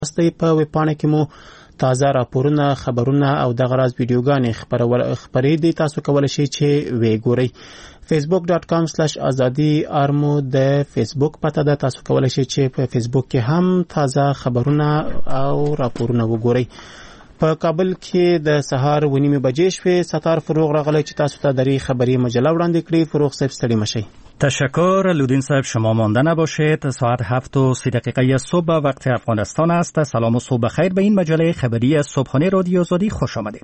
استي په ویبپاڼه کې مو تازه راپورونه، خبرونه او دغه راز ویډیوګانې خپرې دي. تاسو کولی شئ چې وی ګورئ. facebook.com/azadi armo د فیسبوک پته ده. تاسو کولی شئ چې په فیسبوک کې هم تازه خبرونه او راپورونه وګورئ. په کابل کې د سهار 9:30 بجې شوې. ستار فروغ راغلی چې تاسو ته درې خبری مجله وړاندې کړي. فروغ صاحب ستړي مشئ. تشکر لودین صاحب، شما مانده نباشید. ساعت 7:30 صبح وقت افغانستان است. سلام و صبح بخیر به این مجله خبری صبحانه رادیو آزادی خوش آمدید.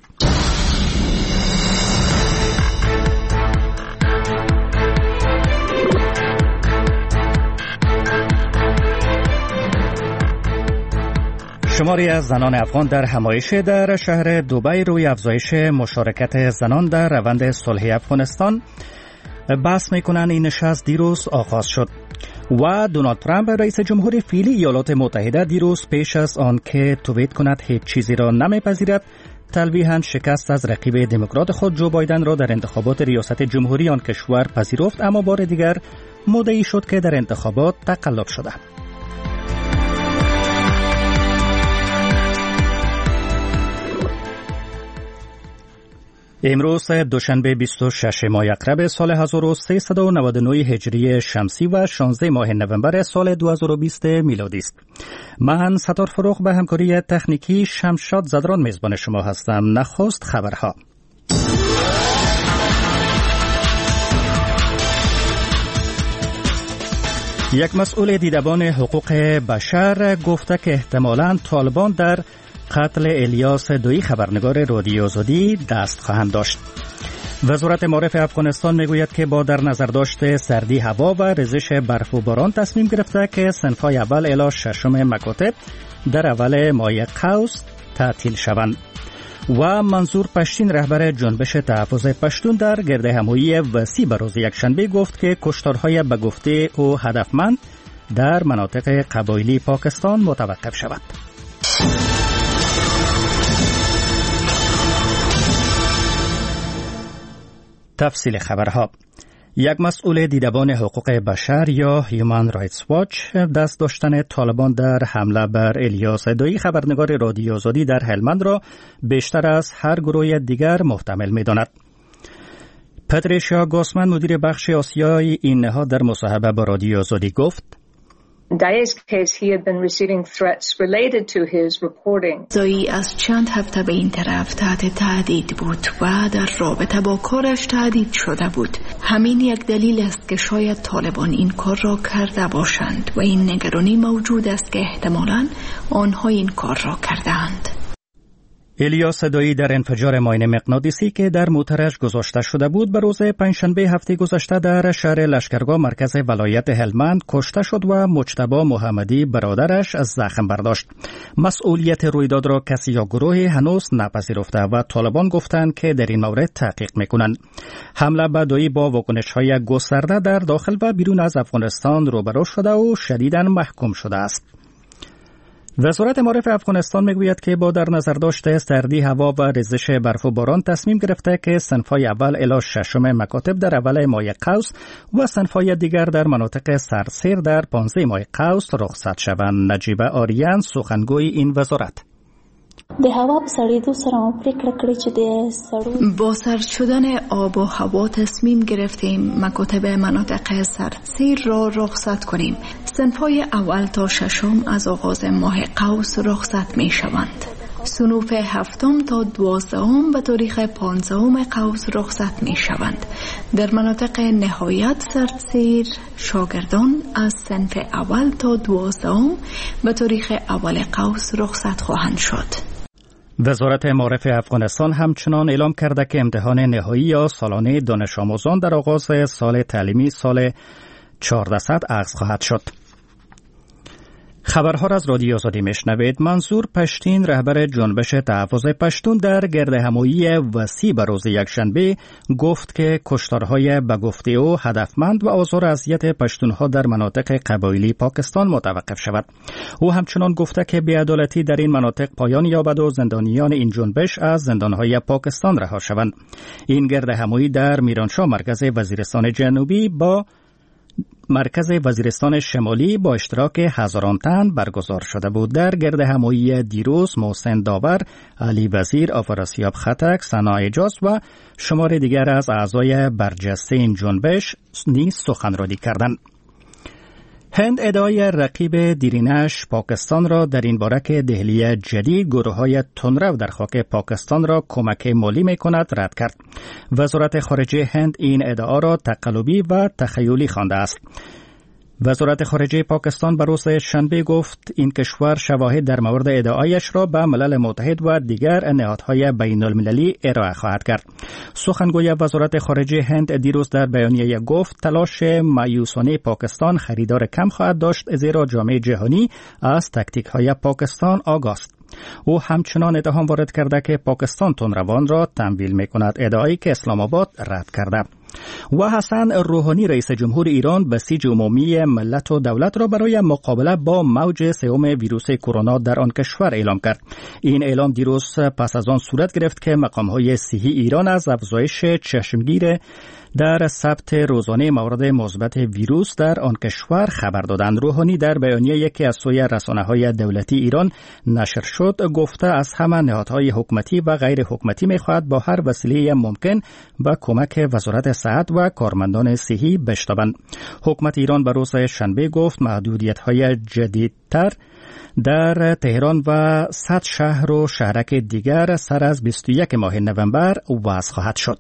شماری از زنان افغان در همایش در شهر دبی روی افزایش مشارکت زنان در روند صلح افغانستان بحث میکنند. این نشست دیروز آغاز شد و دونالد ترامپ رئیس جمهور فعلی ایالات متحده دیروز پیش از آن که توییت کند هیچ چیزی را نمیپذیرد، تلویحاً شکست از رقیب دموکرات خود جو بایدن را در انتخابات ریاست جمهوری آن کشور پذیرفت، اما بار دیگر مدعی شد که در انتخابات تقلب شده. امروز دوشنبه 26 ماه اکرب سال 1399 هجری شمسی و 16 ماه نوامبر سال 2020 میلادی است. من ستار فروغ به همکاری تکنیکی شمشاد زدران میزبان شما هستم. نخست خبرها. یک مسئول دیدبان حقوق بشر گفته که احتمالاً طالبان در قتل الیاس دویی خبرنگار رادیو آزادی دست خواهند داشت. وزارت معارف افغانستان میگوید که با در نظر داشت سردی هوا و ریزش برف و باران تصمیم گرفته که صنف‌های اول الی ششم مکاتب در اول ماه قوس تعطیل شوند. و منظور پشتین رهبر جنبش تحفظ پشتون در گردهمایی وسیع به روز یکشنبه گفت که کشتارهای به گفته او هدفمند در مناطق قبایلی پاکستان متوقف شود. تفصیل خبرها. یک مسئول دیدبان حقوق بشر یا هیومن رایتس واچ دست داشتن طالبان در حمله بر الیاس دویی خبرنگار رادیو آزادی در هلمند را بیشتر از هر گروه دیگر محتمل می‌داند. پاتریشیا گاسمن مدیر بخش آسیای این نهاد در مصاحبه با رادیو آزادی گفت Dae's case, he had been receiving threats related to his reporting. زایی از چند هفته به این طرف تحت تهدید بود و در رابطه با کارش تهدید شده بود. همین یک دلیل است که شاید طالبان این کار را کرده باشند و این نگرانی موجود است که احتمالاً آنها این کار را کردند. الیاس دویی در انفجار ماین مغناطیسی که در موترش گذاشته شده بود به روز پنجشنبه هفته گذشته در شهر لشکرگاه مرکز ولایت هلمند کشته شد و مجتبی محمدی برادرش از زخم برداشت. مسئولیت رویداد را کسی یا گروهی هنوز نپذیرفته و طالبان گفتند که در این مورد تحقیق میکنند. حمله به دویی با واکنش‌های گسترده در داخل و بیرون از افغانستان روبرو شده و شدیداً محکوم شده است. وزارت معارف افغانستان میگوید که با در نظر داشت سردی هوا و ریزش برف و باران تصمیم گرفته که صنف‌های اول الی ششم مکاتب در اول ماه قوس و صنف‌های دیگر در مناطق سرسیر در 15 ماه قوس رخصت شوند. نجیبه آریان سخنگوی این وزارت د هوا په سړېدو سره مو پرېکړه کړې چې د سړو با سرد شدن آب و هوا تصمیم گرفتیم مکاتب مناطق سرسیر را رخصت کنیم. صنف‌های اول تا ششم از آغاز ماه قوس رخصت می شوند. صنوف هفتم تا 12 به تاریخ 15 قوس رخصت می شوند. در مناطق نهایت سردسیر شاگردان از صنف اول تا 12 به تاریخ اول قوس رخصت خواهند شد. وزارت معارف افغانستان همچنان اعلام کرده که امتحان نهایی یا سالانه دانش آموزان در آغاز سال تعلیمی سال 1400 آغاز خواهد شد. خبرها را از رادیو آزادی میشنوید. منظور پشتین رهبر جنبش تحفظ پشتون در گردهمایی وسیع به روز یکشنبه گفت که کشتارهای به گفته او هدفمند و آزار و اذیت پشتونها در مناطق قبایلی پاکستان متوقف شود. او همچنان گفته که بی‌عدالتی در این مناطق پایان یابد و زندانیان این جنبش از زندانهای پاکستان رها شوند. این گردهمایی در میرانشاه مرکز وزیرستان جنوبی با مرکز وزیرستان شمالی با اشتراک هزاران تن برگزار شده بود. در گرد همایی دیروز محسن داور، علی وزیر، آفراسیاب خطک، ثنا اعجاز و شمار دیگر از اعضای برجسته این جنبش نیز سخنرانی کردند. هند ادعای رقیب دیرینش پاکستان را در این باره که دهلی جدید گروه‌های تندرو در خاک پاکستان را کمک مالی می‌کند رد کرد. وزارت خارجه هند این ادعا را تقلبی و تخیلی خوانده است. وزارت خارجه پاکستان روز شنبه گفت این کشور شواهد در مورد ادعایش را به ملل متحد و دیگر نهادهای بین المللی ارائه خواهد کرد. سخنگوی وزارت خارجه هند دیروز در بیانیه گفت تلاش مایوسانه پاکستان خریدار کم خواهد داشت، زیرا جامعه جهانی از تاکتیک‌های پاکستان آگاه است. او همچنان اتهام وارد کرده که پاکستان تندروان را تمویل می‌کند، ادعایی که اسلام آباد رد کرده. و حسن روحانی رئیس جمهور ایران بسیج عمومی ملت و دولت را برای مقابله با موج سوم ویروس کرونا در آن کشور اعلام کرد. این اعلام دیروز پس از آن صورت گرفت که مقام‌های صحی ایران از افزایش چشمگیر در ثبت روزانه موارد مثبت ویروس در آن کشور خبر دادند. روحانی در بیانیه یکی از سوی رسانه‌های دولتی ایران نشر شد گفته از همه نهادهای حکومتی و غیر حکومتی می‌خواهد با هر وسیله ممکن با کمک وزارت صحت و کارمندان صحی بشتابند. حکومت ایران به روز شنبه گفت محدودیت‌های جدیدتر در تهران و 100 شهر و شهرک دیگر سر از 21 ماه نوامبر وضع خواهد شد.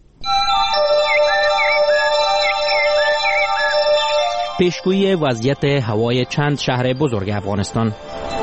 پیشگویی وضعیت هوای چند شهر بزرگ افغانستان.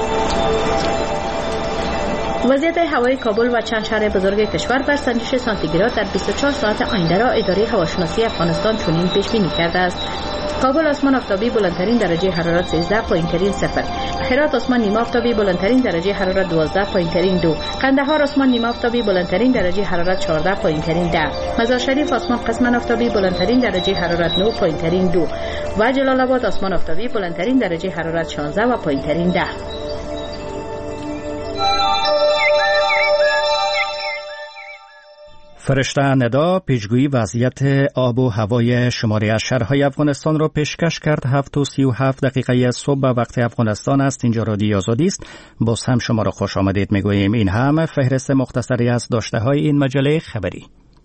وضعیت هوای کابل و چند شهر بزرگ کشور بر سنجش سانتیگراد در 24 ساعت آینده را اداره هواشناسی افغانستان چنین پیش بینی کرده است: کابل آسمان آفتابی بلندترین درجه حرارت 13، پایینترین 0. هرات آسمان نیمه آفتابی بلندترین درجه حرارت 12، پایینترین 2. قندهار آسمان نیمه آفتابی بلندترین درجه حرارت 14، پایینترین 10. مزار شریف آسمان قسما آفتابی بلندترین درجه حرارت 9، پایینترین 2. و جلال آباد آسمان آفتابی بلندترین درجه حرارت 16 و پایینترین 10. فرشته ندا پیشگویی وضعیت آب و هوای شماری از شهرهای افغانستان را پیشکش کرد. 7:37 دقیقه صبح به وقت افغانستان است. اینجا رادیو آزادی است. باز هم شما را خوش آمدید میگوییم. این هم فهرست مختصری از داشته های این مجله خبری.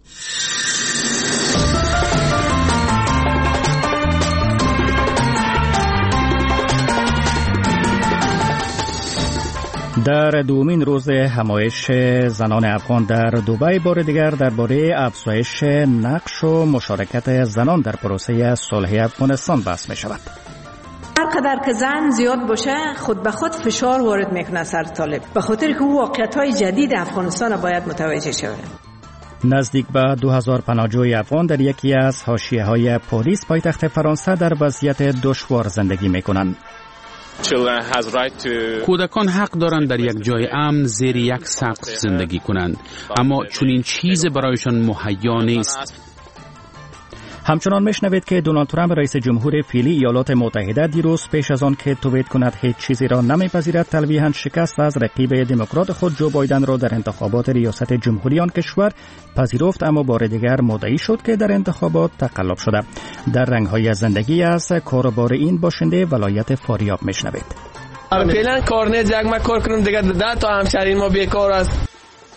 در دومین روز همایش زنان افغان در دبی بار دیگر درباره افزایش نقش و مشارکت زنان در پروسه صلح افغانستان بحث می شود. هر قدر که زن زیاد باشه خود به خود فشار وارد میکنه سر طالب، به خاطر که واقعیت‌های جدید افغانستان باید متوجه شود. نزدیک به 2000 پناهجوی افغان در یکی از حاشیه‌های پاریس پایتخت فرانسه در وضعیت دشوار زندگی میکنند. کودکان حق دارند در یک جای امن زیر یک سقف زندگی کنند، اما چنین چیز برایشان مهیا نیست. همچنان میشنوید که دونالد ترامپ رئیس جمهور فعلی ایالات متحده دیروز پیش از آن که توییت کند هیچ چیزی را نمیپذیرد تلویحاً شکست از رقیب دموکرات خود جو بایدن را در انتخابات ریاست جمهوری آن کشور پذیرفت، اما بار دیگر مدعی شد که در انتخابات تقلب شده. در رنگ‌های زندگی از کاربار این باشنده ولایت فاریاب میشنوید. فعلا کار نه، جگ ما کار کنیم دیگه 10 تا همشهری ما بیکار است.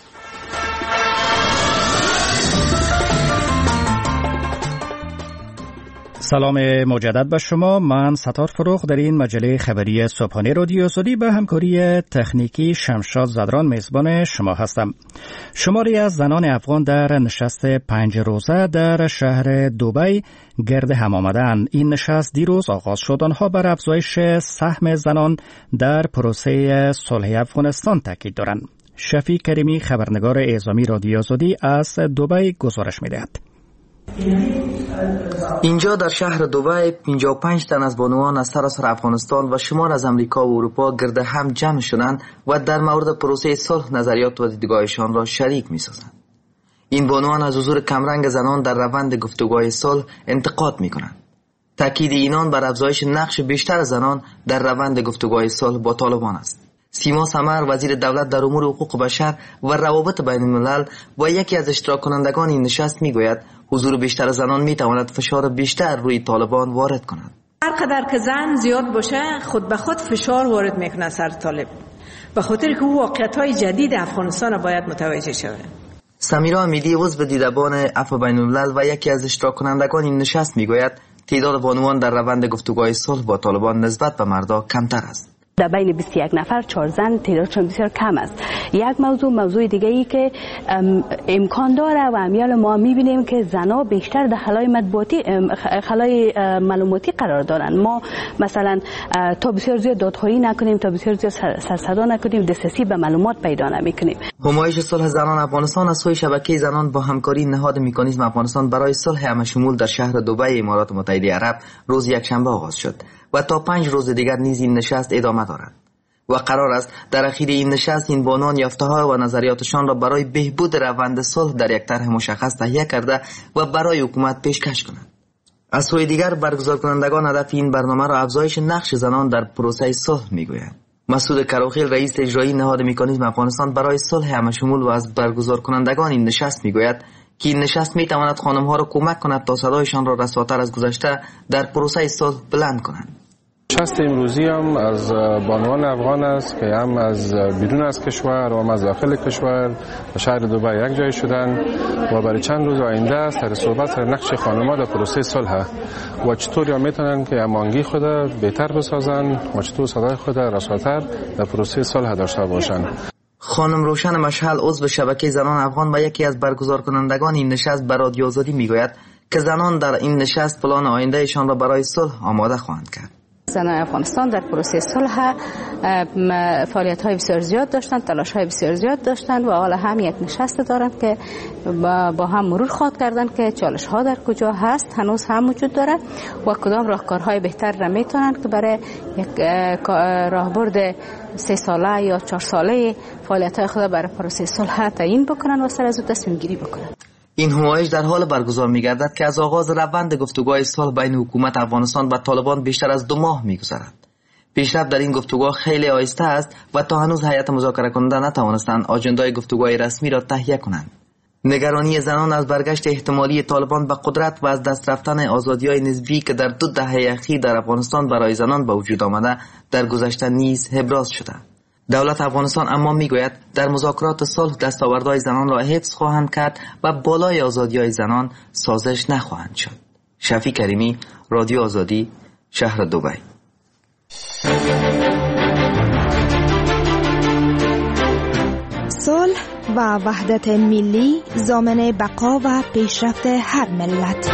سلام مجدد به شما. من ستار فروغ در این مجله خبری صبحانه رادیو آزادی به همکاری تکنیکی شمشاد زدران میزبان شما هستم. شماری از زنان افغان در نشست 5 روزه در شهر دبی گرد هم آمدند. این نشست دیروز آغاز شد. آنها بر افزایش سهم زنان در پروسه صلح افغانستان تاکید دارند. شفیع کریمی خبرنگار اعزامی رادیو آزادی از دبی گزارش می‌دهد. اینجا در شهر دبی 55 تن از بانوان از سراسر افغانستان و شمار از امریکا و اروپا گرد هم جمع شدند و در مورد پروسه صلح نظریات و دیدگاهشان را شریک می‌سازند. این بانوان از حضور کمرنگ زنان در روند گفتگوهای صلح انتقاد می‌کنند. تاکید اینان بر افزایش نقش بیشتر زنان در روند گفتگوهای صلح با طالبان است. سیما سمر وزیر دولت در امور حقوق بشر و روابط بین الملل و یکی از اشتراک کنندگان این نشست میگوید حضور بیشتر زنان میتواند فشار بیشتر روی طالبان وارد کند. هر قدر که زن زیاد باشه خود به خود فشار وارد میکنه سر طالب، به خاطر که واقعیت‌های جدید افغانستان باید متوجه شود. سمیرا امیدی عضو دیدبان عفو بین الملل و یکی از اشتراک کنندگان این نشست میگوید تعداد بانوان در روند گفتگوهای صلح با طالبان نسبت به مردا کمتر است. در بین 21 نفر 4 زن تعدادشون بسیار کم است. یک موضوع دیگه ای که امکان داره و امیال ما میبینیم که زنها بیشتر در خلای معلوماتی قرار دارن. ما مثلا تا بسیار زیاد دادخواهی نکنیم، تا بسیار زیاد سرصدا نکنیم، دسترسی به معلومات پیدا نمیکنیم. همایش صلح زنان افغانستان از سوی شبکه زنان با همکاری نهاد مکانیزم افغانستان برای صلح همشمول در شهر دبی امارات متحده عرب روز یکشنبه آغاز شد و تا 5 روز دیگر نیز این نشست ادامه دارد و قرار است در اخیر این نشست این بانوان یافته‌ها و نظریاتشان را برای بهبود روند صلح در یک طرح مشخص تهیه کرده و برای حکومت پیشکش کنند. از سوی دیگر برگزار کنندگان هدف این برنامه را افزایش نقش زنان در پروسه صلح میگویند. مسعود کراخیل رئیس اجرایی نهاد مکانیزم افغانستان برای صلح همشمول و از برگزار کنندگان این نشست میگوید که این نشست میتواند خانم‌ها را کمک کند تا صدایشان را رساتر از گذشته در پروسه صلح بلند کنند. نشست امروزی هم از بانوان افغان است که هم از بیرون از کشور و هم از داخل کشور و شهر دبی یک جای شدن و برای چند روز آینده است در صحبت سر نقش خانم‌ها در پروسه صلح و چطور یا میتونن که امانگی خود بهتر بسازن و چطور صدای خود رساتر در پروسه صلح داشته باشند. خانم روشن مشعل عضو شبکه زنان افغان و یکی از برگزار کنندگان این نشست به رادیو آزادی میگوید که زنان در این نشست پلان آیندهشان را برای صلح آماده خواهند کرد. زنان افغانستان در پروسه صلح فعالیت‌های بسیار زیاد داشتند، تلاش‌های بسیار زیاد داشتند و حالا هم یک نشست دارند که با هم مرور خواهد کردند که چالش‌ها در کجا هست، هنوز هم وجود داره و کدام راهکارهای بهتر را میتونند که برای یک راهبرد 3 ساله یا 4 ساله فعالیت‌های خود برای پروسه صلح تعیین بکنند و سر از تصمیم گیری بکنند. این همایش در حال برگزار می‌گردد که از آغاز روند گفتگوهای صلح بین حکومت افغانستان و طالبان بیشتر از 2 ماه می‌گذرد. پیشرفت در این گفتگوها خیلی آهسته است و تا هنوز هیئت مذاکره کننده نتوانستند آجندای گفتگوهای رسمی را تهیه کنند. نگرانی زنان از برگشت احتمالی طالبان به قدرت و از دست رفتن آزادی‌های نسبی که در 2 دهه اخیر در افغانستان برای زنان به وجود آمده در گذشته نیز ابراز شده. دولت افغانستان اما میگوید در مذاکرات صلح دستاوردهای زنان را حفظ خواهند کرد و بالای آزادی‌های زنان سازش نخواهند شد. شفیع کریمی، رادیو آزادی، شهر دبی. صلح و وحدت ملی ضامن بقا و پیشرفت هر ملت.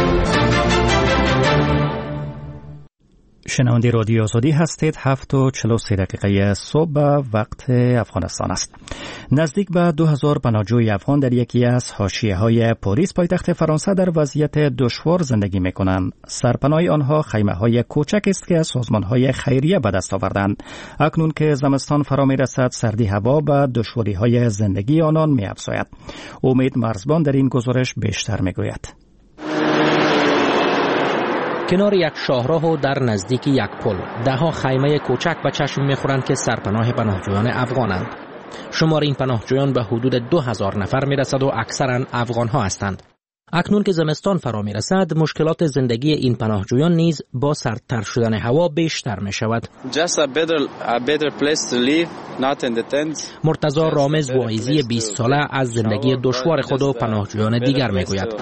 شنونده رادیو آزادی هستید. 7:43 صبح وقت افغانستان است. نزدیک به 2000 پناهجوی افغان در یکی از حاشیه‌های پاریس پایتخت فرانسه در وضعیت دشوار زندگی می‌کنند. سرپناه آنها خیمه‌های کوچک است که از سازمان‌های خیریه به دست آوردند. اکنون که زمستان فرا می‌رسد، سردی هوا به دشواری‌های زندگی آنان می‌افزاید. امید مرزبان در این گزارش بیشتر می‌گوید. کنار یک شاهراه و در نزدیک یک پل، دهها خیمه کوچک به چشم می‌خورند که سرپناه پناهجویان افغانند. شمار این پناهجویان به حدود 2000 نفر می‌رسد و اکثراً افغان‌ها هستند. اکنون که زمستان فرا می‌رسد، مشکلات زندگی این پناهجویان نیز با سردتر شدن هوا بیشتر می‌شود. مرتضی رامز واعظی 20 ساله از زندگی دشوار خود و پناهجویان دیگر می‌گوید.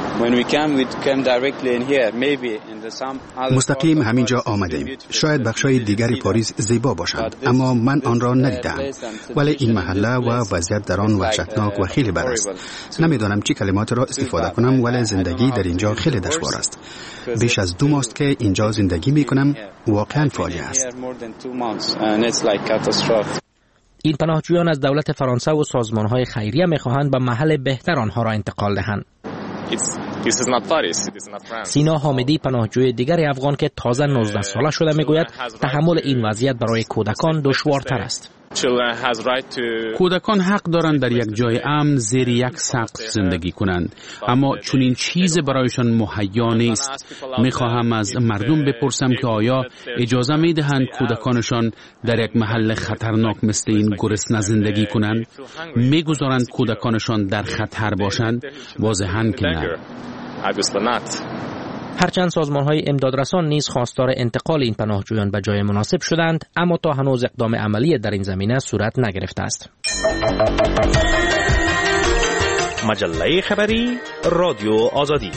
مستقیم همینجا آمدیم. شاید بخشای دیگری پاریس زیبا باشند، اما من آن را ندیدم. ولی این محله و وضعیت در آن وحشتناک و خیلی بد است. نمیدانم چه کلمات را استفاده کنم، ولی زندگی در اینجا خیلی دشوار است. بیش از 2 ماه است که اینجا زندگی می کنم. واقعا فاجعه است. این پناهجویان از دولت فرانسه و سازمان‌های خیریه می‌خواهند به محل بهتر آنها را انتقال دهند. سینا حامدی پناهجوی دیگر افغان که تازه 19 ساله شده میگوید تحمل این وضعیت برای کودکان دشوارتر است. کودکان حق دارند در یک جای امن زیر یک سقف زندگی کنند، اما چنین چیز برایشان مهیا نیست. میخواهم از مردم بپرسم که آیا اجازه میدهند کودکانشان در یک محل خطرناک مثل این گرسنه زندگی کنند؟ میگذارند کودکانشان در خطر باشند؟ واضحاً که نه. هرچند سازمان‌های امدادرسان نیز خواستار انتقال این پناهجویان به جای مناسب شدند، اما تا هنوز اقدام عملی در این زمینه صورت نگرفته است. مجله خبری رادیو آزادی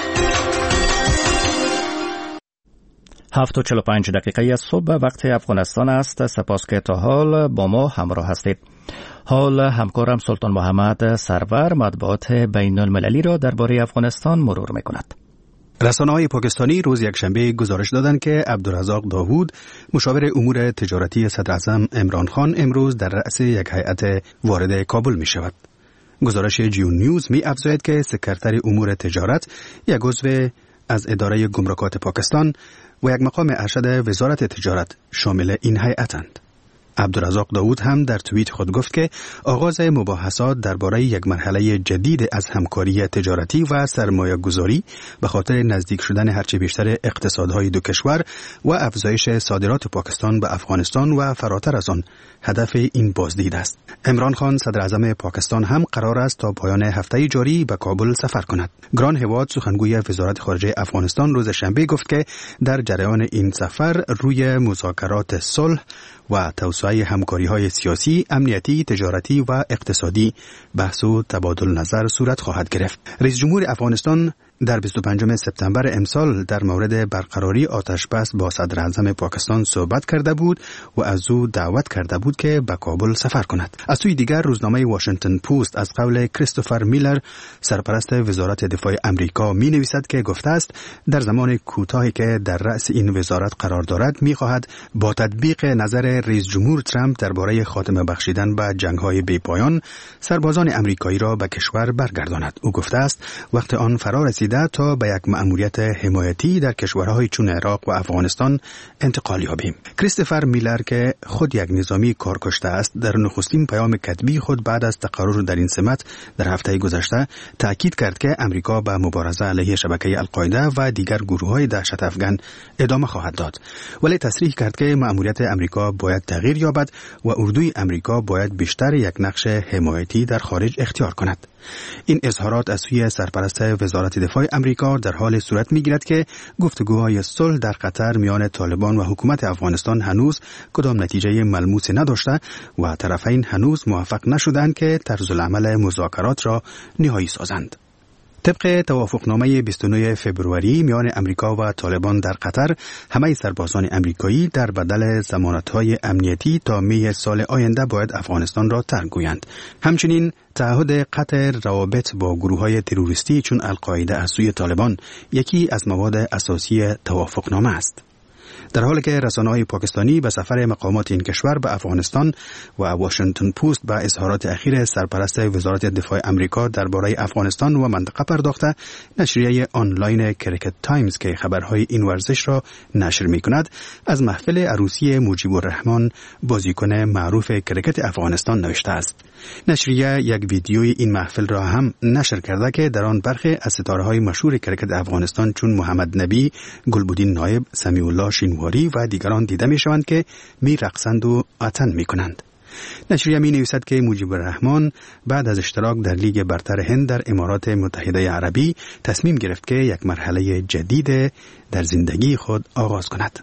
7:45 دقیقه صبح وقت افغانستان است. سپاس که تا حال با ما همراه هستید. حال همکارم سلطان محمد سرور مطبوعات بین المللی را درباره افغانستان مرور می‌کند. رسانه‌های پاکستانی روز یکشنبه گزارش دادند که عبدالرزاق داوود مشاور امور تجارتی صدراعظم عمران خان امروز در رأس یک هیئت وارد کابل می شود. گزارش جیون نیوز می افزاید که سکرتر امور تجارت یک عضو از اداره گمرکات پاکستان و یک مقام ارشد وزارت تجارت شامل این هیئتند. عبدالرزاق داوود هم در توییت خود گفت که آغاز مباحثات درباره یک مرحله جدید از همکاری تجارتی و سرمایه گذاری به خاطر نزدیک شدن هرچه بیشتر اقتصادهای دو کشور و افزایش صادرات پاکستان به افغانستان و فراتر از آن هدف این بازدید است. عمران خان صدر اعظم پاکستان هم قرار است تا پایان هفته جاری به کابل سفر کند. گران هواد سخنگوی وزارت خارجه افغانستان روز شنبه گفت که در جریان این سفر روی مذاکرات صلح و توسعه همکاری‌های سیاسی، امنیتی، تجارتی و اقتصادی بحث و تبادل نظر صورت خواهد گرفت. رئیس جمهور افغانستان در 25 سپتامبر امسال در مورد برقراری آتش بس با صدر اعظم پاکستان صحبت کرده بود و از او دعوت کرده بود که به کابل سفر کند. از سوی دیگر روزنامه واشنگتن پست از قول کریستوفر میلر سرپرست وزارت دفاع امریکا می نویسد که گفته است در زمان کوتاهی که در رأس این وزارت قرار دارد می خواهد با تطبیق نظر رئیس جمهور ترامپ درباره خاتمه بخشیدن به جنگ‌های بی‌پایان سربازان امریکایی را به کشور برگرداند. او گفته است وقت آن فرا رسیده تا به یک مأموریت حمایتی در کشورهای چون عراق و افغانستان انتقال یابیم. کریستوفر میلر که خود یک نظامی کارکشته است در نخستین پیام کتبی خود بعد از تقرر در این سمت در هفته گذشته تأکید کرد که امریکا به مبارزه علیه شبکه القاعده و دیگر گروه‌های دهشت افغان ادامه خواهد داد، ولی تصریح کرد که مأموریت امریکا باید تغییر یابد و اردوی امریکا باید بیشتر یک نقش حمایتی در خارج اختیار کند. این اظهارات از سوی سرپرست وزارت دفاع امریکا در حال صورت می‌گیرد که گفتگوهای صلح در قطر میان طالبان و حکومت افغانستان هنوز کدام نتیجه ملموسی نداشته و طرفین هنوز موفق نشدند که طرز العمل مذاکرات را نهایی سازند. طبق توافقنامه 29 فبروری میان امریکا و طالبان در قطر، همه سربازان امریکایی در بدل ضمانت‌های امنیتی تا می سال آینده باید افغانستان را ترک گویند. همچنین تعهد قطع روابط با گروه‌های تروریستی چون القاعده از سوی طالبان یکی از مواد اساسی توافقنامه است. در حالی که رسانه‌های پاکستانی به سفر مقامات این کشور به افغانستان و واشنگتن پست به اظهارات اخیر سرپرست وزارت دفاع امریکا درباره افغانستان و منطقه پرداخته، نشریه آنلاین کریکت تایمز که خبرهای این ورزش را نشر می‌کند از محفل عروسی مجیب الرحمن بازیکن معروف کریکت افغانستان نوشته است. نشریه یک ویدیوی این محفل را هم نشر کرده که در آن برخی از ستاره‌های مشهور کریکت افغانستان چون محمد نبی، گلبدین نایب، سمیع الله شینواری و دیگران دیده می‌شوند که می‌رقصند و آتن می‌کنند. نشریه می‌نویسد که مجیب الرحمن بعد از اشتراک در لیگ برتر هند در امارات متحده عربی تصمیم گرفت که یک مرحله جدید در زندگی خود آغاز کند.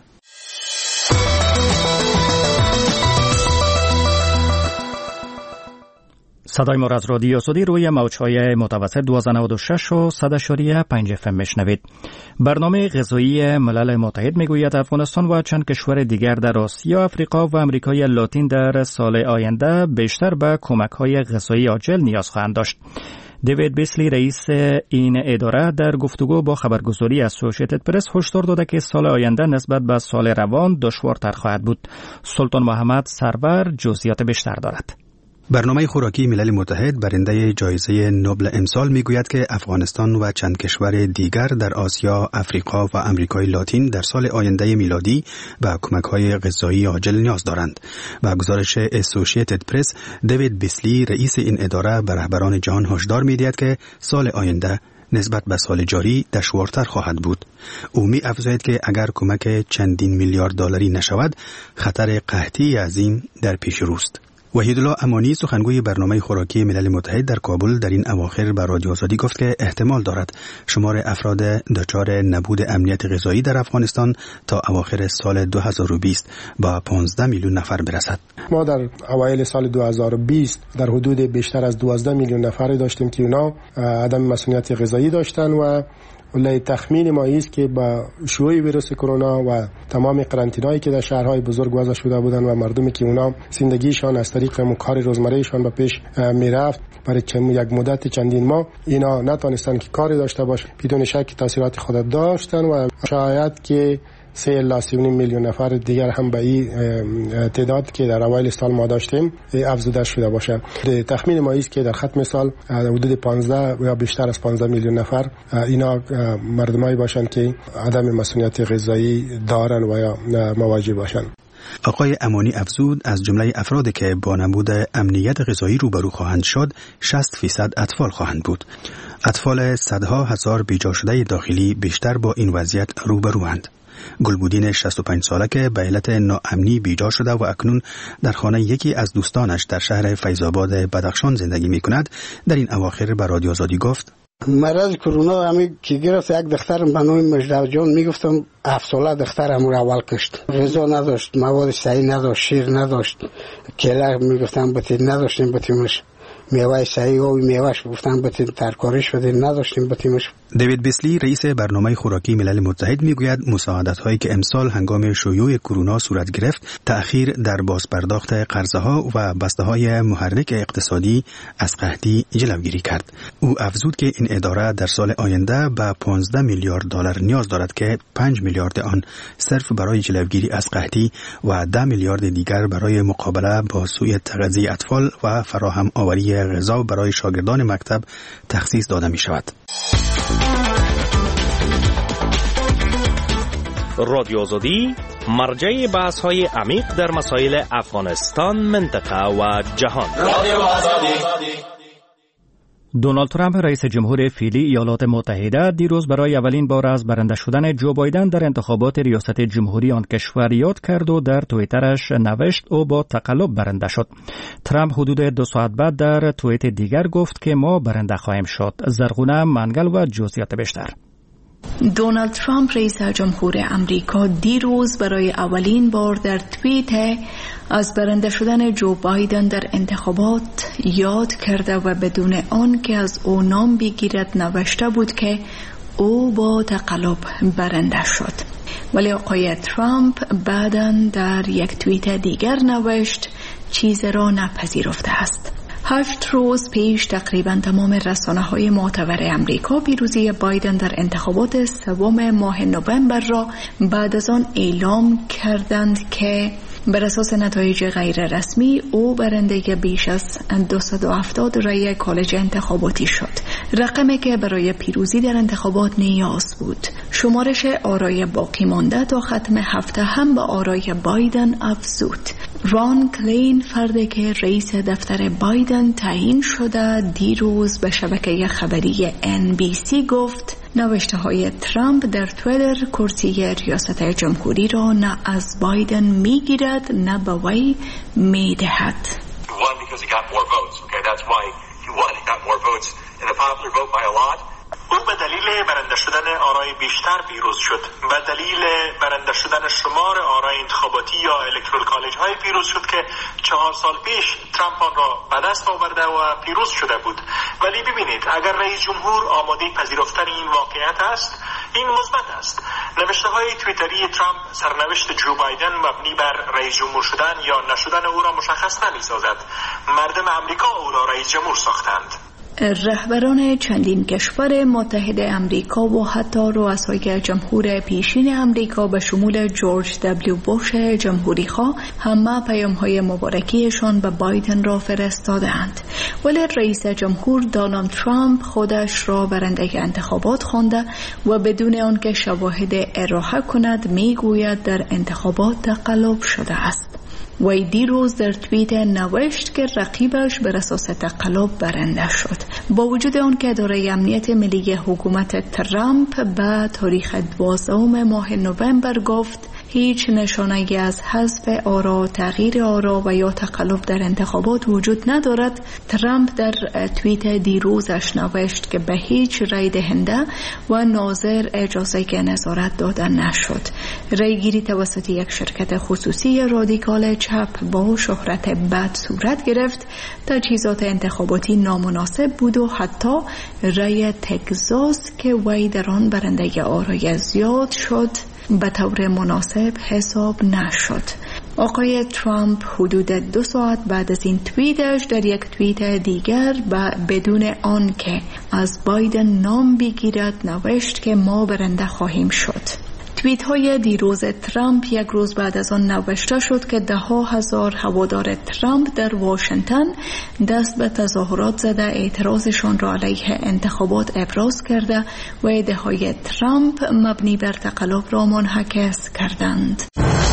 صدای ما از رادیو آزادی روی موج‌های متوسط 1296 و 100.5 FM میشنوید. برنامه غذایی ملل متحد میگوید افغانستان و چند کشور دیگر در آسیا، آفریقا و امریکای لاتین در سال آینده بیشتر به کمک‌های غذایی عاجل نیاز خواهند داشت. دیوید بیسلی رئیس این اداره در گفتگو با خبرگزاری اسوسییتد پرس هشدار داده که سال آینده نسبت به سال روان دشوارتر خواهد بود. سلطان محمد سرور جزئیات بیشتر دارد. برنامه خوراکی ملل متحد برنده جایزه نوبل امسال میگوید که افغانستان و چند کشور دیگر در آسیا، افریقا و امریکای لاتین در سال آینده میلادی به کمک‌های غذایی عاجل نیاز دارند. با گزارش اسوسییتد پرس، دیوید بیسلی رئیس این اداره به رهبران جهان هشدار می‌دهد که سال آینده نسبت به سال جاری دشوارتر خواهد بود. او می افزاید که اگر کمک چندین میلیارد دلاری نشود، خطر قحطی عظیم در پیش روست. وحیدالله امانی سخنگوی برنامه خوراکی ملل متحد در کابل در این اواخر به رادیو آزادی گفت که احتمال دارد شمار افراد دچار نبود امنیت غذایی در افغانستان تا اواخر سال 2020 با 15 میلیون نفر برسد. ما در اوایل سال 2020 در حدود بیشتر از 12 میلیون نفر داشتیم که اونا عدم مسئولیت غذایی داشتن و ولی تخمین ما است که با شیوع ویروس کرونا و تمام قرنطینایی که در شهرهای بزرگ وضع شده بودند و مردمی که اونا زندگیشان از طریق کار روزمرهشان به پیش میرفت برای یک مدت چندین ماه اینا نتونستن که کاری داشته باشه، بدون شک تاثیرات خود داشتن و شاید که 3.3 میلیون نفر دیگر هم به این تعداد که در اوایل سال ما داشتیم افزوده شده باشه. تخمین ما است که در ختم سال حدود 15 یا بیشتر از 15 میلیون نفر اینا مردمایی باشند که عدم مسئولیت غذایی دارن و یا مواجه باشند. آقای امانی افزود از جمله افرادی که با نبود امنیت غذایی روبرو خواهند شد 60% اطفال خواهند بود. اطفال صدها هزار بیجا شده داخلی بیشتر با این وضعیت روبروند. گلبودین 65 ساله که به علت ناامنی بیجا شده و اکنون در خانه یکی از دوستانش در شهر فیض‌آباد بدخشان زندگی می کند در این اواخر به رادیو آزادی گفت مرض کرونا همی که گرفت یک دخترم به نام مجدو جان میگفتم 7 ساله دخترم رو اول کشت. غذا نداشت، مواد صحی نداشت، شیر نداشت، کله میگفتم بتید نداشتیم بتیمش، میوه صحی و میوهش گفتم بتید ترکاریش بدید نداشتیم بتیمش. دیوید بیسلی رئیس برنامه خوراکی ملل متحد میگوید مساعدت‌هایی که امسال هنگام شیوع کرونا صورت گرفت تأخیر در بازپرداخت قرضه‌ها و بسته‌های محرک اقتصادی از قحطی جلوگیری کرد. او افزود که این اداره در سال آینده به 15 میلیارد دلار نیاز دارد که 5 میلیارد آن صرف برای جلوگیری از قحطی و 10 میلیارد دیگر برای مقابله با سوء تغذیه اطفال و فراهم آوری غذا برای شاگردان مکتب تخصیص داده می شود. رادیو آزادی مرجع بحث‌های عمیق در مسائل افغانستان، منطقه و جهان. رادیو آزادی. دونالد ترامپ رئیس جمهور فعلی ایالات متحده دیروز برای اولین بار از برنده شدن جو بایدن در انتخابات ریاست جمهوری آن کشور یاد کرد و در توییترش نوشت او با تقلب برنده شد. ترامپ حدود 2 ساعت بعد در توییت دیگر گفت که ما برنده خواهیم شد. زرغونه منگل و جزئیات بیشتر. دونالد ترامپ رئیس جمهور امریکا دیروز برای اولین بار در توییت از برنده شدن جو بایدن در انتخابات یاد کرده و بدون آن که از او نام بگیرد نوشته بود که او با تقلب برنده شد. ولی آقای ترامپ بعداً در یک توییت دیگر نوشت چیز را نپذیرفته است. 8 روز پیش تقریبا تمام رسانه‌های معتبر امریکا پیروزی بایدن در انتخابات 3 ماه نوامبر را بعد از آن اعلام کردند که بر اساس نتایج غیر رسمی او برنده بیش از 270 رای کالج انتخاباتی شد، رقمی که برای پیروزی در انتخابات نیاز بود. شمارش آرای باقی مانده تا ختم هفته هم به آرای بایدن افزود. ران کلین، فردی که رئیس دفتر بایدن تعیین شده، دیروز به شبکه خبری NBC گفت نوشته های ترامپ در تویتر کرسی ریاست جمهوری را نه از بایدن میگیرد نه به وی میدهد. او به دلیل برنده شدن آرای بیشتر پیروز شد. به دلیل برنده شدن شمار آرای انتخاباتی یا الکترال کالج های پیروز شد که 4 سال پیش ترامپ آن را به دست آورده و پیروز شده بود. ولی ببینید اگر رئیس جمهور آماده پذیرفتن این واقعیت است، این مثبت است. نوشته های توییتری ترامپ سرنوشت جو بایدن مبنی بر رئیس جمهور شدن یا نشدن او را مشخص نمی سازد. مردم امریکا او را رئیس جمهور ساختند. رهبران چندین کشور متحد امریکا و حتی رؤسای جمهور پیشین امریکا به شمول جورج دبلیو بوش جمهوری خواه همه پیام‌های مبارکیشان به بایدن را فرستادند، ولی رئیس جمهور دونالد ترامپ خودش را برنده انتخابات خوانده و بدون آنکه شواهد ارائه کند میگوید در انتخابات تقلب شده است. وی دیروز در توییت نوشت که رقیبش بر اساس تقلب برنده شد. با وجود آن که اداره امنیت ملی حکومت ترامپ به تاریخ 12 ماه نوامبر گفت هیچ نشانه‌ای از حذف آرا، تغییر آرا و یا تقلب در انتخابات وجود ندارد، ترامپ در توییت دیروزش نوشت که به هیچ رای دهنده و ناظر اجازه نظارت داده نشد. رایگیری توسط یک شرکت خصوصی رادیکال چپ با شهرت بد صورت گرفت، تجهیزات انتخاباتی نامناسب بود و حتی رای تگزاس که وی در آن برنده آرای زیاد شد به طور مناسب حساب نشد. آقای ترامپ حدود 2 ساعت بعد از این توییتش در یک توییت دیگر بدون آن که از بایدن نام بگیرد نوشت که ما برنده خواهیم شد. توییت های دیروز ترامپ یک روز بعد از آن نوشته شد که 10,000 هوادار ترامپ در واشنگتن دست به تظاهرات زده اعتراضشان را علیه انتخابات ابراز کرده و ایده‌های ترامپ مبنی بر تقلب را منعکس کردند.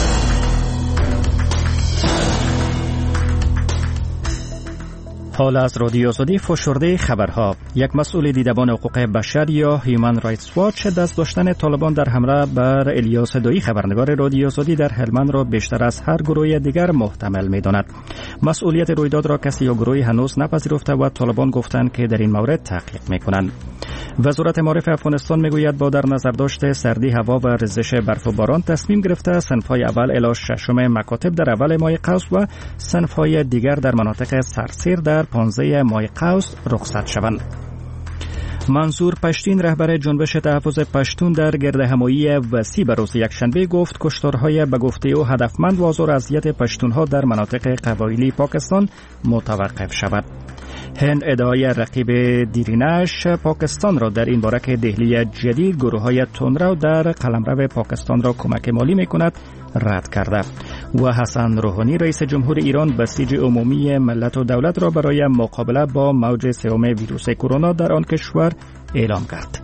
حال از رادیو آزادی فشرده خبرها. یک مسئول دیدبان حقوق بشر یا هیومن رایتس واچ دست داشتن طالبان در حمله بر الیاس صدایی خبرنگار رادیو آزادی در هلمند را بیشتر از هر گروه دیگر محتمل می‌داند. مسئولیت رویداد را کسی یا گروهی هنوز نپذیرفته و طالبان گفتند که در این مورد تحقیق می‌کنند. وزارت معارف افغانستان میگوید با در نظر داشت سردی هوا و ریزش برف و باران تصمیم گرفته صنف‌های اول الی ششم مکاتب در اول ماه قوس و صنف‌های دیگر در مناطق سرسیر در 15 ماه قوس رخصت شوند. منظور پشتین رهبر جنبش تحفظ پشتون در گردهمایی وسیع به روز یکشنبه گفت کشتارهای به گفته او هدفمند و آزار و اذیت پشتونها در مناطق قبایلی پاکستان متوقف شود. هند ادعای رقیب دیرینش پاکستان را در این باره که دهلی جدید گروه‌های تندرو در قلمرو پاکستان را کمک مالی می‌کند رد کرده و حسن روحانی رئیس جمهور ایران بسیج عمومی ملت و دولت را برای مقابله با موج سوم ویروس کرونا در آن کشور اعلام کرد.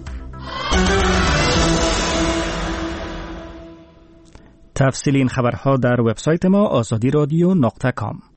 تفصیل این خبرها در وبسایت ما azadiradyo.com.